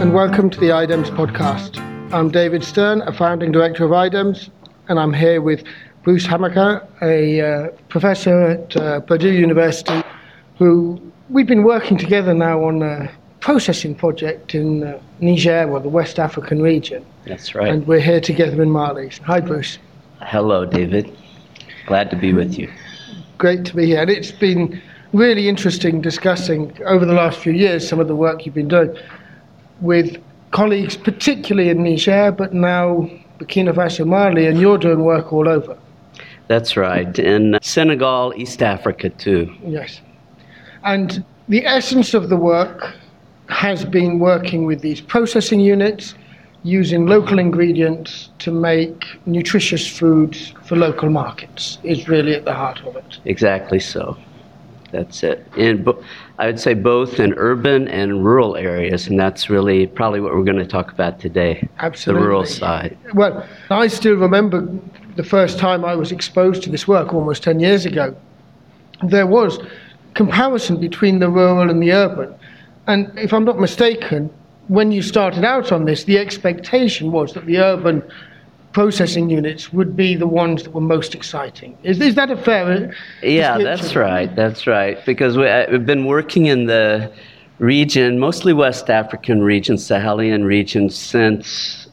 and welcome to the IDEMS podcast. I'm David Stern, a founding director of IDEMS, and I'm here with Bruce Hamaker, a professor at Purdue University, who we've been working together now on a processing project in Niger, or the West African region. That's right. And we're here together in Mali. Hi, Bruce. Hello, David. Glad to be with you. Great to be here. And it's been really interesting discussing over the last few years some of the work you've been doing with colleagues, particularly in Niger, but now Burkina Faso, Mali, and you're doing work all over. That's right. In Senegal, East Africa, too. Yes. And the essence of the work has been working with these processing units, using local ingredients to make nutritious foods for local markets, is really at the heart of it. Exactly so. That's it. And I would say both in urban and rural areas, and that's really probably what we're going to talk about today. Absolutely. The rural side. Well, I still remember the first time I was exposed to this work almost 10 years ago. There was comparison between the rural and the urban. And if I'm not mistaken, when you started out on this, the expectation was that the urban processing units would be the ones that were most exciting. Is that a fair Yeah, that's right. That's right. Because we've been working in the region, mostly West African region, Sahelian region, since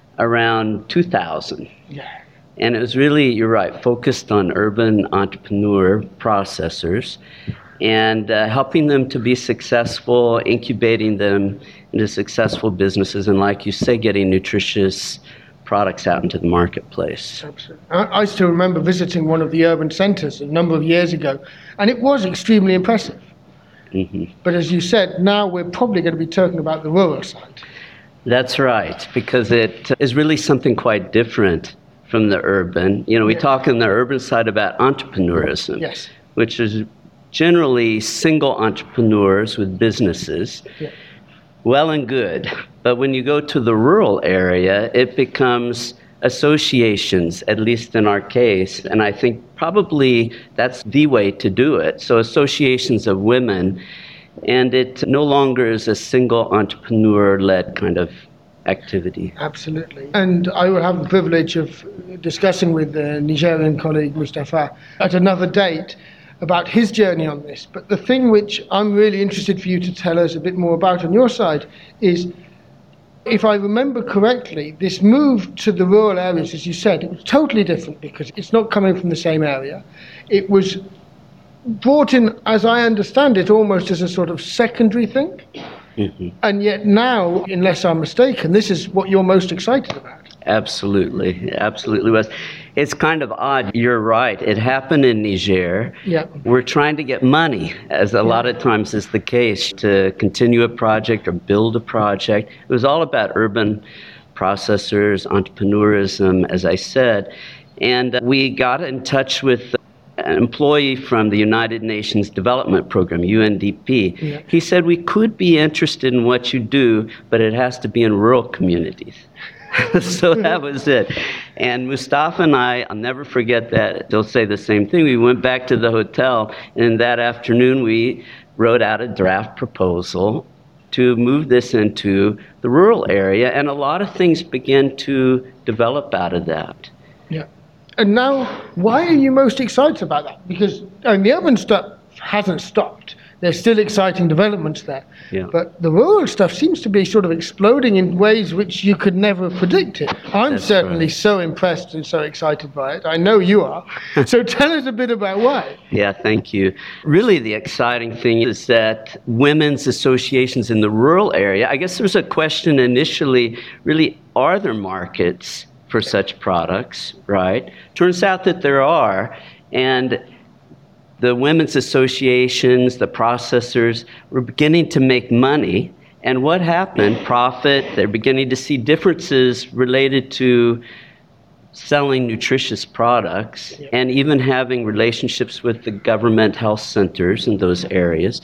around 2000. Yeah. And it was really, you're right, focused on urban entrepreneur processors and helping them to be successful, incubating them into successful businesses, and like you say, getting nutritious products out into the marketplace. Absolutely. I still remember visiting one of the urban centres a number of years ago, and it was extremely impressive. Mm-hmm. But as you said, now we're probably going to be talking about the rural side. That's right, because it is really something quite different from the urban. You know, we talk in the urban side about entrepreneurism, yes, which is generally single entrepreneurs with businesses. Yeah. Well and good. But when you go to the rural area, it becomes associations, at least in our case, and I think probably that's the way to do it. So associations of women, and it no longer is a single entrepreneur-led kind of activity. Absolutely. And I will have the privilege of discussing with the Nigerian colleague Mustafa at another date about his journey on this. But the thing which I'm really interested for you to tell us a bit more about on your side is, if I remember correctly, this move to the rural areas, as you said, it was totally different because it's not coming from the same area. It was brought in, as I understand it, almost as a sort of secondary thing. Mm-hmm. And yet now, unless I'm mistaken, this is what you're most excited about. Absolutely. Absolutely was. It's kind of odd. You're right. It happened in Niger. Yeah. We're trying to get money, as a lot of times is the case, to continue a project or build a project. It was all about urban processors, entrepreneurism, as I said. And we got in touch with an employee from the United Nations Development Program, UNDP. Yeah. He said, we could be interested in what you do, but it has to be in rural communities. So that was it. And Mustafa and I'll never forget that. They'll say the same thing. We went back to the hotel, and that afternoon we wrote out a draft proposal to move this into the rural area, and a lot of things began to develop out of that. Yeah. And now, why are you most excited about that? Because the urban stuff hasn't stopped. There's still exciting developments there. Yeah. But the rural stuff seems to be sort of exploding in ways which you could never have predicted. I'm certainly so impressed and so excited by it. I know you are. So tell us a bit about why. Yeah, thank you. Really, the exciting thing is that women's associations in the rural area, I guess there was a question initially, really, are there markets for such products, right? Turns out that there are. And the women's associations, the processors, were beginning to make money. And what happened? Profit. They're beginning to see differences related to selling nutritious products and even having relationships with the government health centers in those areas.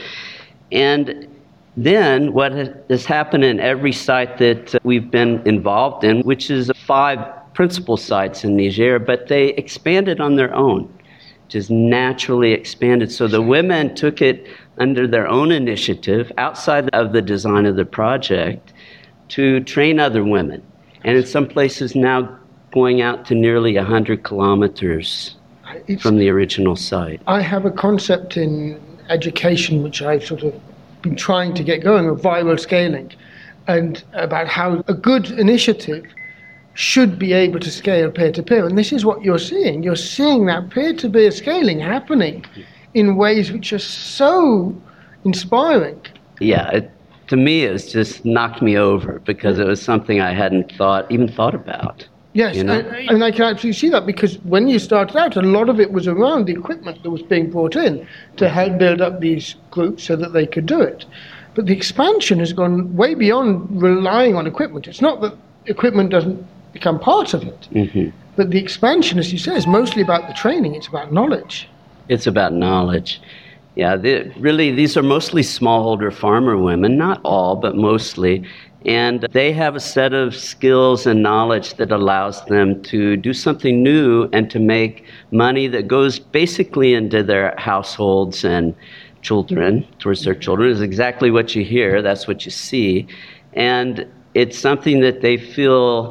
And then what has happened in every site that we've been involved in, which is 5 principal sites in Niger, but they expanded on their own. Just naturally expanded. So the women took it under their own initiative, outside of the design of the project, to train other women. And in some places now going out to nearly 100 kilometers from the original site. I have a concept in education which I've sort of been trying to get going, of viral scaling, and about how a good initiative should be able to scale peer-to-peer. And this is what you're seeing. You're seeing that peer-to-peer scaling happening in ways which are so inspiring. Yeah, to me, it's just knocked me over because it was something I hadn't even thought about. Yes, you know? and I can absolutely see that, because when you started out, a lot of it was around the equipment that was being brought in to help build up these groups so that they could do it. But the expansion has gone way beyond relying on equipment. It's not that equipment doesn't become part of it, but the expansion, as you say, is mostly about the training. It's about knowledge. It's about knowledge. Yeah, really, these are mostly smallholder farmer women, not all, but mostly. And they have a set of skills and knowledge that allows them to do something new and to make money that goes basically into their households and children, towards their children. Is exactly what you hear. That's what you see. And it's something that they feel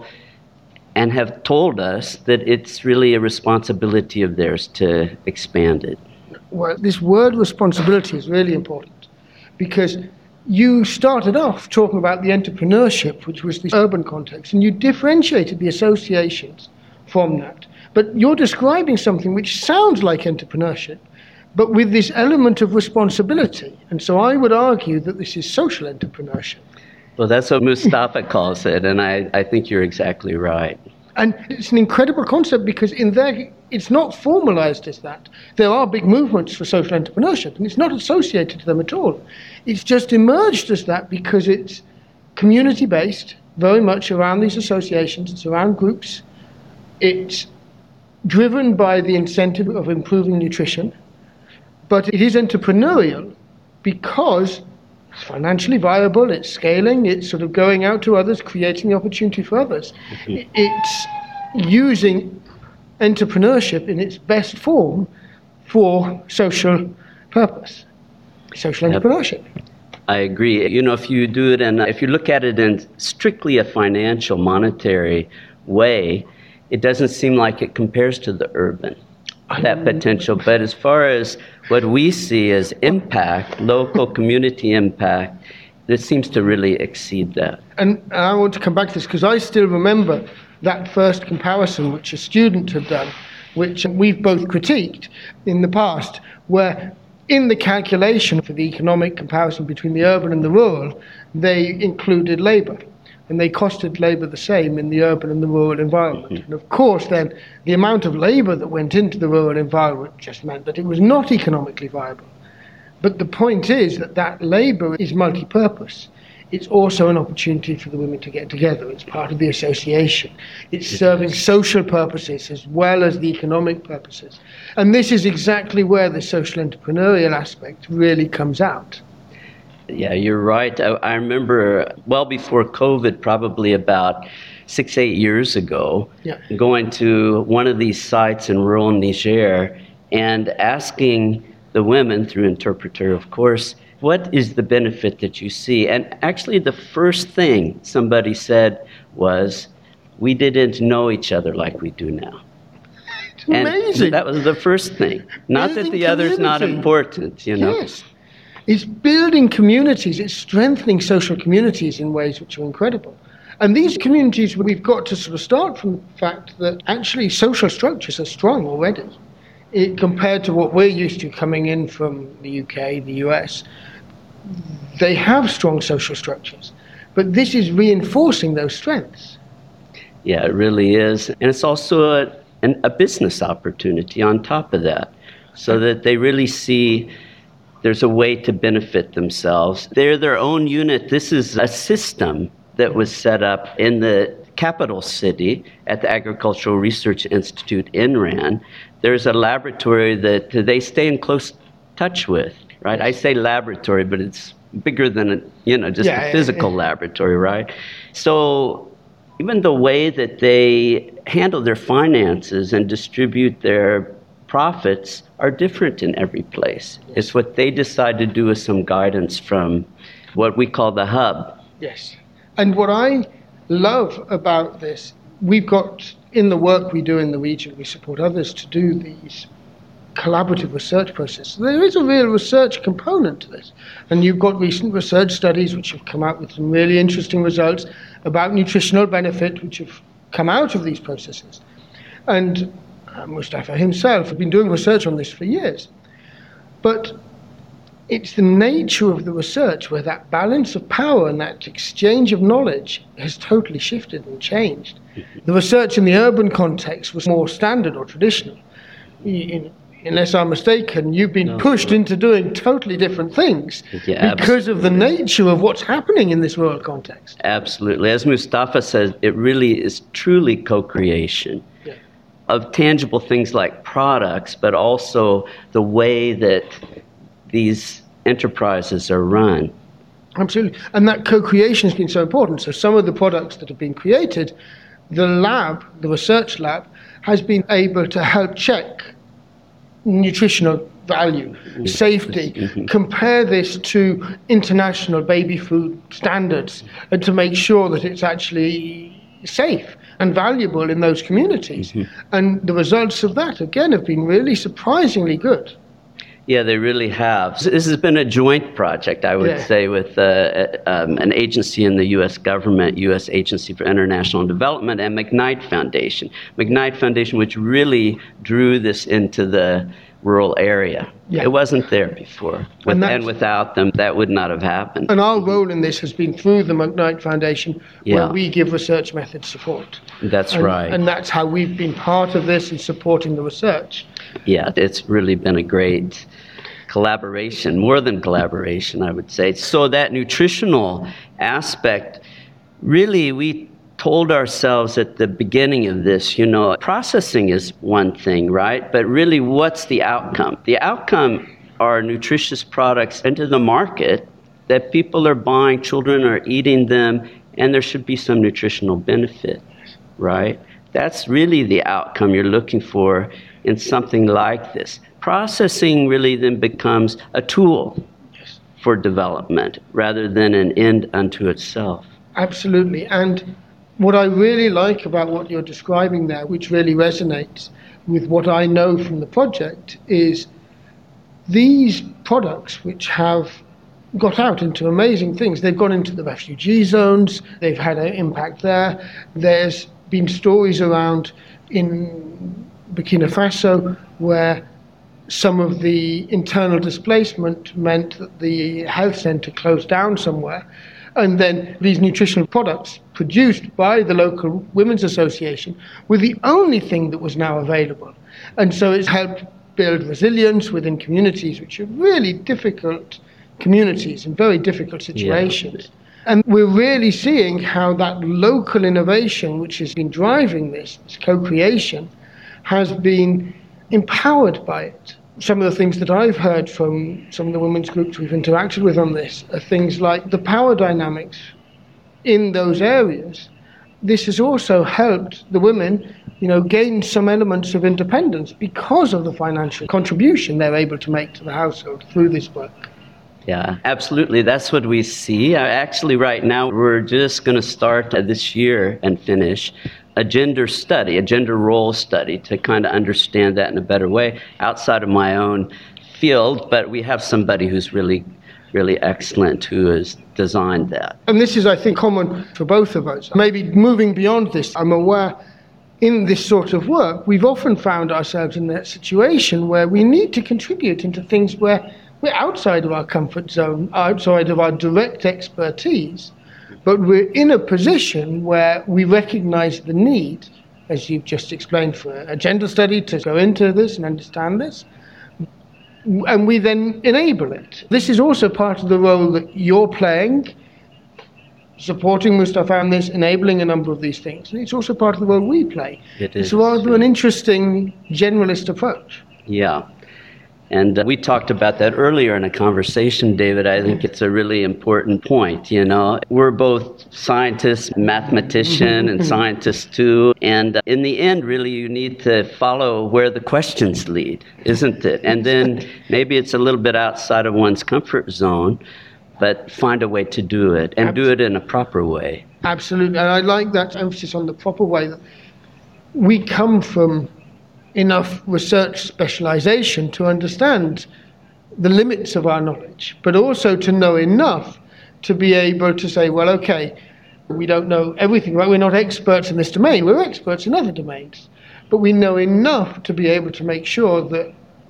and have told us that it's really a responsibility of theirs to expand it. Well, this word responsibility is really important, because you started off talking about the entrepreneurship, which was the urban context, and you differentiated the associations from that. But you're describing something which sounds like entrepreneurship, but with this element of responsibility. And so I would argue that this is social entrepreneurship. Well, that's what Mustafa calls it, and I think you're exactly right. And it's an incredible concept, because in there, it's not formalized as that. There are big movements for social entrepreneurship, and it's not associated to them at all. It's just emerged as that because it's community-based, very much around these associations. It's around groups. It's driven by the incentive of improving nutrition, but it is entrepreneurial because it's financially viable, it's scaling, it's sort of going out to others, creating the opportunity for others. It's using entrepreneurship in its best form for social purpose, social entrepreneurship. I agree. You know, if you do it and if you look at it in strictly a financial, monetary way, it doesn't seem like it compares to the urban, that potential. But as far as what we see as impact, local community impact, this seems to really exceed that. And I want to come back to this because I still remember that first comparison which a student had done, which we've both critiqued in the past, where in the calculation for the economic comparison between the urban and the rural, they included labour. And they costed labour the same in the urban and the rural environment. And of course, then, the amount of labour that went into the rural environment just meant that it was not economically viable. But the point is that that labour is multi-purpose. It's also an opportunity for the women to get together. It's part of the association. It's serving social purposes as well as the economic purposes. And this is exactly where the social entrepreneurial aspect really comes out. Yeah, you're right. I remember well before COVID, probably about 6-8 years ago, going to one of these sites in rural Niger and asking the women, through interpreter, of course, what is the benefit that you see? And actually the first thing somebody said was, we didn't know each other like we do now. It's amazing. And that was the first thing. Not that the other's not important, you know. Yes. It's building communities, it's strengthening social communities in ways which are incredible. And these communities, we've got to sort of start from the fact that actually social structures are strong already. Compared to what we're used to coming in from the UK, the US, they have strong social structures. But this is reinforcing those strengths. Yeah, it really is. And it's also a business opportunity on top of that, so that they really see there's a way to benefit themselves. They're their own unit. This is a system that was set up in the capital city at the Agricultural Research Institute in RAN. There's a laboratory that they stay in close touch with, right? I say laboratory, but it's bigger than just a physical laboratory, right? So even the way that they handle their finances and distribute their profits are different in every place. It's what they decide to do with some guidance from what we call the hub. Yes. And what I love about this, we've got, in the work we do in the region, we support others to do these collaborative research processes. There is a real research component to this. And you've got recent research studies which have come out with some really interesting results about nutritional benefit, which have come out of these processes. And Mustafa himself has been doing research on this for years. But it's the nature of the research where that balance of power and that exchange of knowledge has totally shifted and changed. The research in the urban context was more standard or traditional. Unless I'm mistaken, you've been pushed into doing totally different things because of the nature of what's happening in this rural context. Absolutely. As Mustafa says, it really is truly co-creation of tangible things like products, but also the way that these enterprises are run. Absolutely. And that co-creation has been so important. So some of the products that have been created, the lab, the research lab, has been able to help check nutritional value, safety, compare this to international baby food standards, and to make sure that it's actually safe and valuable in those communities. And the results of that, again, have been really surprisingly good. Yeah, they really have. This has been a joint project, I would say, with an agency in the U.S. government, U.S. Agency for International Development, and McKnight Foundation. McKnight Foundation, which really drew this into the rural area. It wasn't there before. And without them, that would not have happened. And our role in this has been through the McKnight Foundation, where we give research method support. That's right. And that's how we've been part of this and supporting the research. Yeah, it's really been a great collaboration, more than collaboration, I would say. So that nutritional aspect, really, we told ourselves at the beginning of this, processing is one thing, right? But really, what's the outcome? The outcome are nutritious products into the market that people are buying, children are eating them, and there should be some nutritional benefit, right? That's really the outcome you're looking for in something like this. Processing really then becomes a tool for development rather than an end unto itself. Absolutely. And what I really like about what you're describing there, which really resonates with what I know from the project, is these products which have got out into amazing things. They've gone into the refugee zones, they've had an impact there. There's been stories around in Burkina Faso where some of the internal displacement meant that the health centre closed down somewhere. And then these nutritional products produced by the local women's association were the only thing that was now available. And so it's helped build resilience within communities which are really difficult communities in very difficult situations. And we're really seeing how that local innovation, which has been driving this co-creation, has been empowered by it. Some of the things that I've heard from some of the women's groups we've interacted with on this are things like the power dynamics in those areas. This has also helped the women, gain some elements of independence because of the financial contribution they're able to make to the household through this work. Yeah, absolutely. That's what we see. Actually, right now, we're just going to start this year and finish a gender study, a gender role study, to kind of understand that in a better way outside of my own field. But we have somebody who's really, really excellent who has designed that. And this is, I think, common for both of us. Maybe moving beyond this, I'm aware in this sort of work, we've often found ourselves in that situation where we need to contribute into things where we're outside of our comfort zone, outside of our direct expertise, but we're in a position where we recognize the need, as you've just explained, for a gender study to go into this and understand this, and we then enable it. This is also part of the role that you're playing, supporting Mustafa in this, enabling a number of these things. And it's also part of the role we play. It's rather an interesting generalist approach. Yeah. And we talked about that earlier in a conversation, David. I think it's a really important point, We're both scientists, mathematicians, and scientists too. And in the end, really, you need to follow where the questions lead, isn't it? And then maybe it's a little bit outside of one's comfort zone, but find a way to do it and do it in a proper way. Absolutely. And I like that emphasis on the proper way. That we come from enough research specialization to understand the limits of our knowledge, but also to know enough to be able to say, well, okay, we don't know everything, right? We're not experts in this domain. We're experts in other domains. But we know enough to be able to make sure that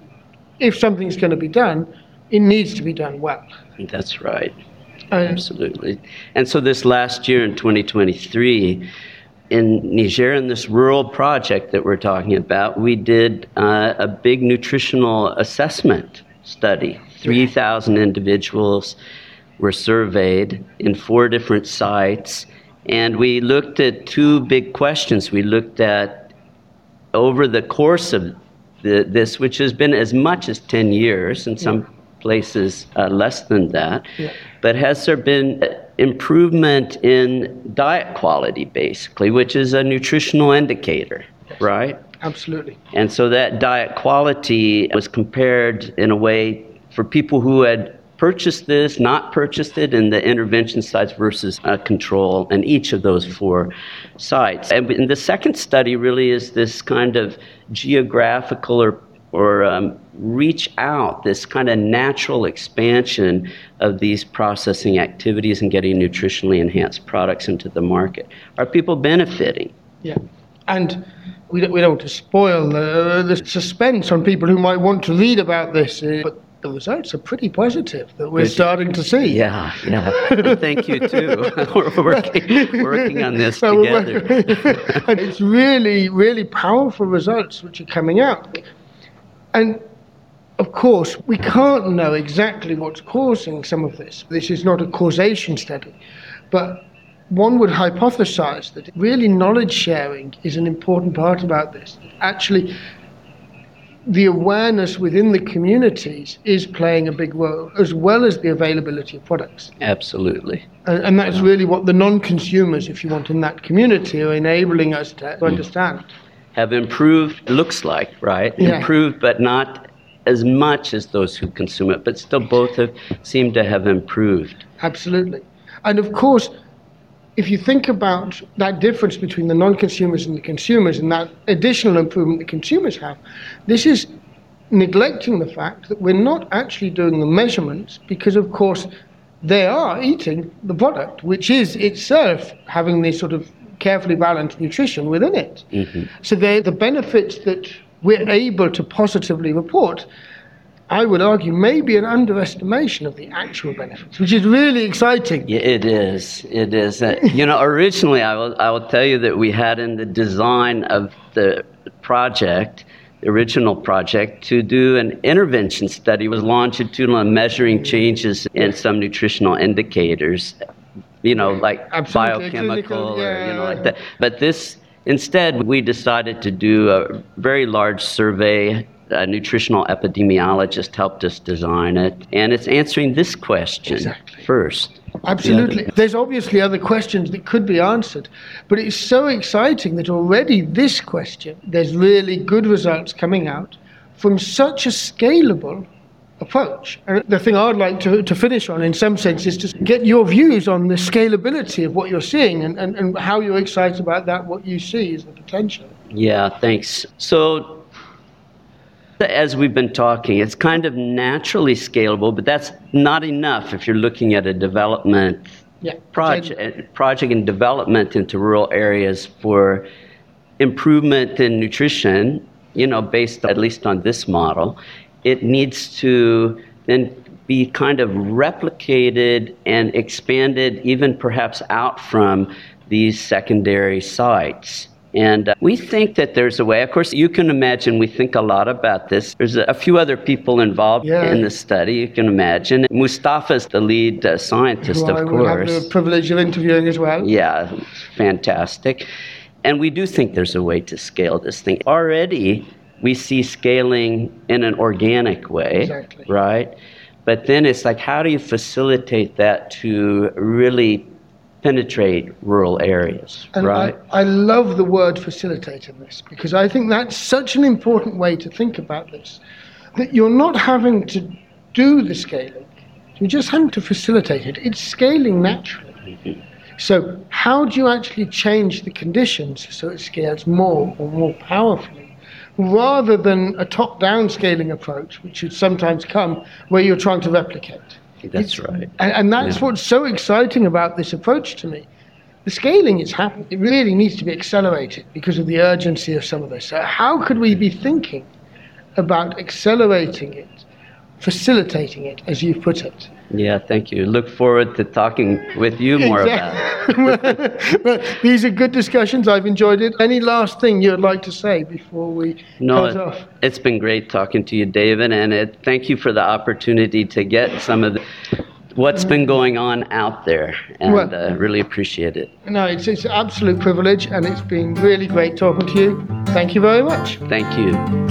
if something's going to be done, it needs to be done well. That's right. Absolutely. And so this last year in 2023, in Niger, in this rural project that we're talking about, we did a big nutritional assessment study. 3,000 individuals were surveyed in 4 different sites, and we looked at 2 big questions. We looked at, over the course of this, which has been as much as 10 years, in some places less than that, but has there been improvement in diet quality, basically, which is a nutritional indicator, right? Absolutely. And so that diet quality was compared in a way for people who had purchased this, not purchased it, in the intervention sites versus control in each of those 4 sites. And the second study really is this kind of geographical or reach out, this kind of natural expansion of these processing activities and getting nutritionally enhanced products into the market. Are people benefiting? Yeah. And we don't want to spoil the suspense on people who might want to read about this, but the results are pretty positive that we're starting to see. Yeah. And thank you too. We're working on this together. And it's really, really powerful results which are coming out. And of course, we can't know exactly what's causing some of this. This is not a causation study, but one would hypothesize that really knowledge sharing is an important part about this. Actually, the awareness within the communities is playing a big role, as well as the availability of products. Absolutely. And that's really what the non-consumers, if you want, in that community are enabling us to understand. Have improved, looks like, right? Yeah. Improved, but not as much as those who consume it, but still both seem to have improved. Absolutely. And of course, if you think about that difference between the non-consumers and the consumers and that additional improvement the consumers have, this is neglecting the fact that we're not actually doing the measurements because, of course, they are eating the product, which is itself having this sort of carefully balanced nutrition within it. Mm-hmm. So the benefits that we're able to positively report, I would argue, maybe an underestimation of the actual benefits, which is really exciting. Yeah, it is. It is. Originally, I will tell you that we had in the design of the project, the original project, to do an intervention study with longitudinal and measuring changes in some nutritional indicators, like Absolutely. biochemical or like that. But this, instead, we decided to do a very large survey. A nutritional epidemiologist helped us design it, and it's answering this question first. Absolutely. There's obviously other questions that could be answered, but it's so exciting that already this question, there's really good results coming out from such a scalable approach. And the thing I'd like to finish on, in some sense, is to get your views on the scalability of what you're seeing and how you're excited about that, what you see as the potential. Yeah, thanks. So, as we've been talking, it's kind of naturally scalable, but that's not enough if you're looking at a development project and development into rural areas for improvement in nutrition, based at least on this model. It needs to then be kind of replicated and expanded, even perhaps out from these secondary sites. And we think that there's a way. Of course, you can imagine we think a lot about this. There's a few other people involved in the study, you can imagine. Mustafa's the lead scientist, of course. I have the privilege of interviewing as well. Yeah, fantastic. And we do think there's a way to scale this thing. Already, we see scaling in an organic way, right? But then it's like, how do you facilitate that to really penetrate rural areas, and right? I love the word facilitate in this, because I think that's such an important way to think about this, that you're not having to do the scaling, You're just having to facilitate it. It's scaling naturally. So how do you actually change the conditions so it scales more or more powerfully, rather than a top-down scaling approach, which should sometimes come where you're trying to replicate? That's right. And that's what's so exciting about this approach to me. The scaling is happening. It really needs to be accelerated because of the urgency of some of this. So how could we be thinking about accelerating it, facilitating it, as you put it? Yeah, thank you. Look forward to talking with you more about it. Well, these are good discussions. I've enjoyed it. Any last thing you'd like to say before we close off? It's been great talking to you, David, and thank you for the opportunity to get some of what's been going on out there, and really appreciate it. No, it's an absolute privilege, and it's been really great talking to you. Thank you very much. Thank you.